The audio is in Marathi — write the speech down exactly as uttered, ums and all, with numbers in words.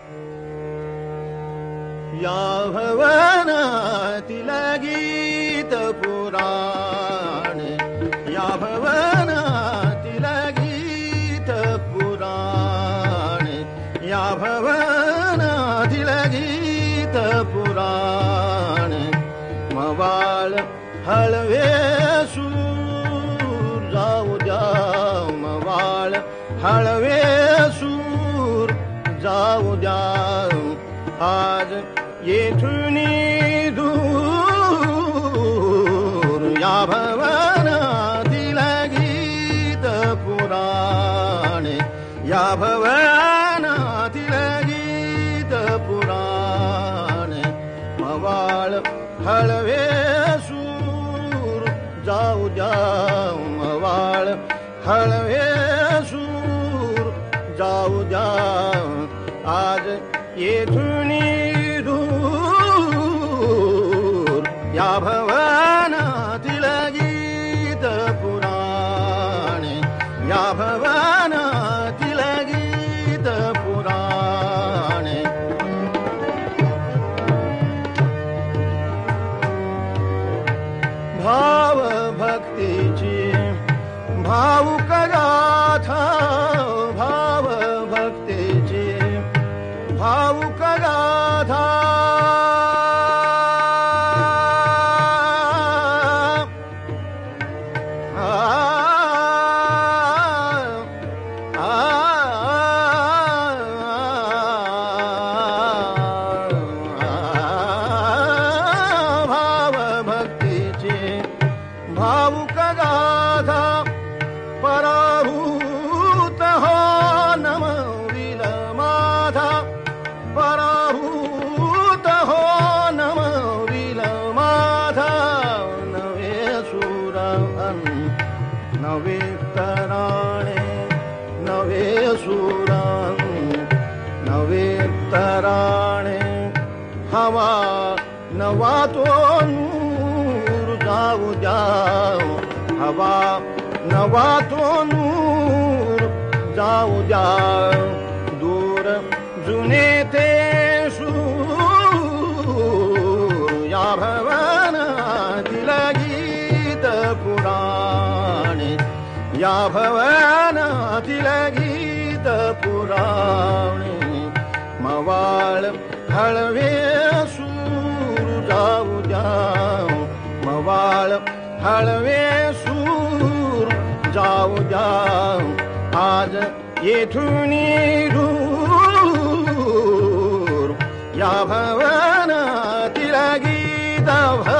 या भवनातील गीत पुराण, या भवनातील गीत पुराण, या भवनातील गीत पुराण. मवाळ हळवे सूर जाऊ द्या, मवाळ हळवे सूर जाऊ द्या. आज येथून दूर या भवनातील गीत पुराण, या भवनातील गीत पुराण. मवाळ हळवे सूर जाऊ द्या, मवाळ हळवे सूर जाऊ द्या. आज येथून दूर या भवनातील गीत पुराण, या भवनातील गीत पुराण. भाव भक्तीची भावुक गाथा, भाव भक्तीची भावुक गाथा. भाव भक्तीची भावुक गाथा. पराभूत हो नमविल माथा, पराभूत हो नमविल माथा. नवे सूर नवे तराणे, नवे सूर नवे तराणे. हवा नवा तो नूर जाऊ द्या, हवा नवा तो नूर जाऊ द्या. दूर जुने ते सूर या भवनातील गीत पुराण, या भवनातील गीत पुराण. मवाळ हळवे सूर जाऊ द्या, मवाळ हळवे सूर जाऊ द्या. आज येथून दूर या भवनातील गीत